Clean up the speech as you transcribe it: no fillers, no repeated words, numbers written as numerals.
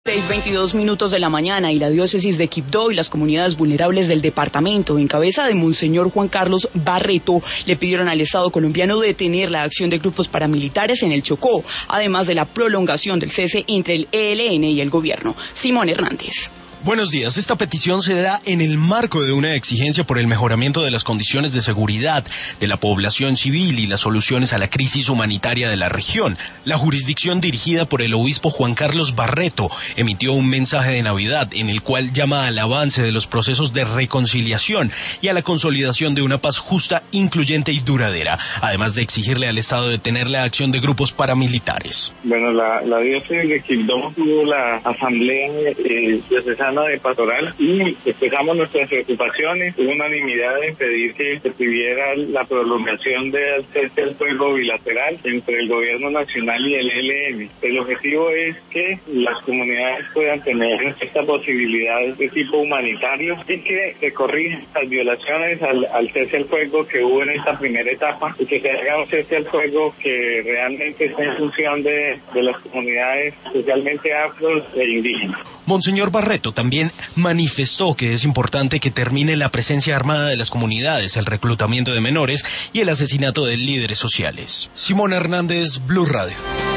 6:22 de la mañana y la diócesis de Quibdó y las comunidades vulnerables del departamento, en cabeza de Monseñor Juan Carlos Barreto, le pidieron al Estado colombiano detener la acción de grupos paramilitares en el Chocó, además de la prolongación del cese entre el ELN y el gobierno. Simón Hernández. Buenos días. Esta petición se da en el marco de una exigencia por el mejoramiento de las condiciones de seguridad de la población civil y las soluciones a la crisis humanitaria de la región. La jurisdicción dirigida por el obispo Juan Carlos Barreto emitió un mensaje de Navidad en el cual llama al avance de los procesos de reconciliación y a la consolidación de una paz justa, incluyente y duradera, además de exigirle al Estado detener la acción de grupos paramilitares. Bueno, la diócesis de Quibdó tuvo la asamblea diocesana de pastoral y expresamos nuestras preocupaciones. Hubo unanimidad en pedir que se pidiera la prolongación del cese al fuego bilateral entre el gobierno nacional y el ELN. El objetivo es que las comunidades puedan tener esta posibilidad de tipo humanitario y que se corrijan las violaciones al cese al fuego que hubo en esta primera etapa y que se haga un cese al fuego que realmente esté en función de las comunidades, especialmente afros e indígenas. Monseñor Barreto también manifestó que es importante que termine la presencia armada de las comunidades, el reclutamiento de menores y el asesinato de líderes sociales. Simón Hernández, Blue Radio.